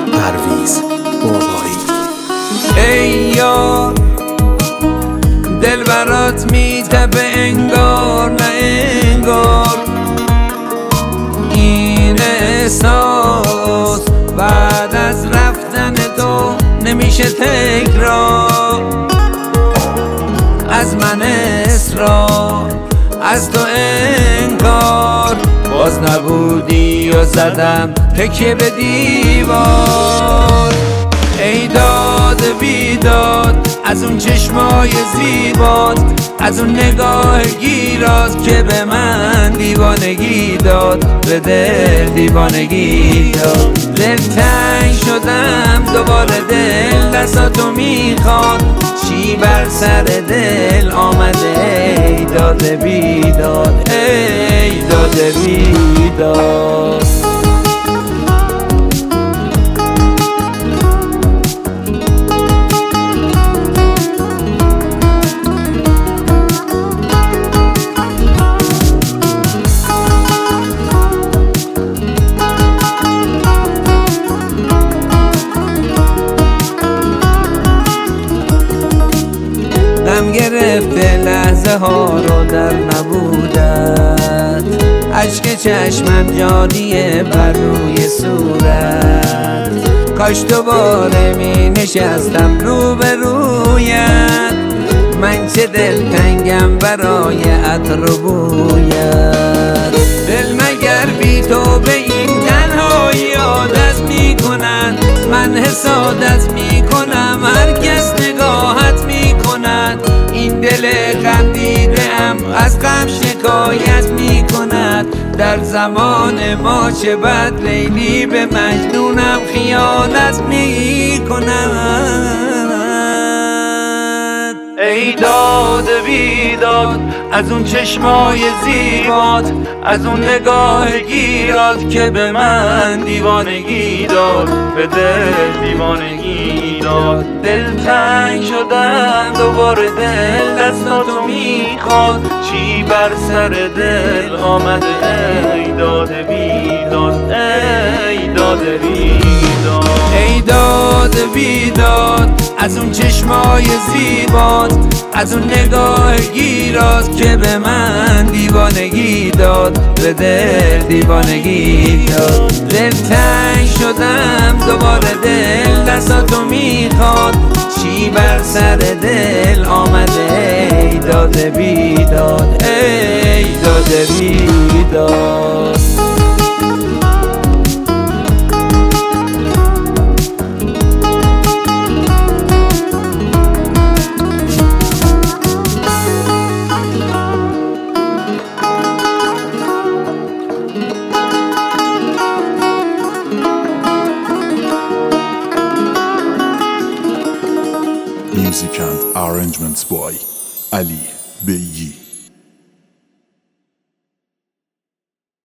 پرویز بابایی. ای یار دل برات میتپه انگار نه انگار، این احساس بعد از رفتن تو نمیشه تکرار. از من اصرار، از تو انکار، باز نبودی و زدم تکیه به دیوار. ای داد بیداد از اون چشمای زیبات، از اون نگاه گیرات که به من دیوانگی داد، به دل دیوانگی داد. دل تنگ شدم دوباره، دل دستاتو میخواد، چی بر سر دل آمده؟ ای داد بیداد، ای داد بیداد. غم گرفته لحظه ها رو در نبودت، اشک چشمم جاریه بر روی صورت. کاش دوباره می نشستم رو به رویت، من چه دلتنگم برای عطر و بویت. دل مگر بی تو به این تنهایی عادت میکنن، من حسادت میکنم هر کس نگاهت میکند. این دل غم دیده ام از غم شکایت میکند، در زمان ما چه بد لیلی به مجنونم خیانت میکند. ای داد بیداد از اون چشمای زیبات، از اون نگاه گیرات که به من دیوانگی داد، به دل دیوانگی داد. دل تنگ شدم دوباره، دل دستاتو میخواد، چی بر سر دل آمده؟ ای داد بیداد، ای داد بیداد. ای داد بیداد از اون چشمای زیبات، از اون نگاه گیرات که به من دیوانگی داد، به دل دیوانگی داد. دل تنگ شدم دوباره، دل دستاتو میخواد، چی بر سر دل آمده؟ ای داد بیداد، ای داد بیداد. Music and arrangements by Ali Beyi.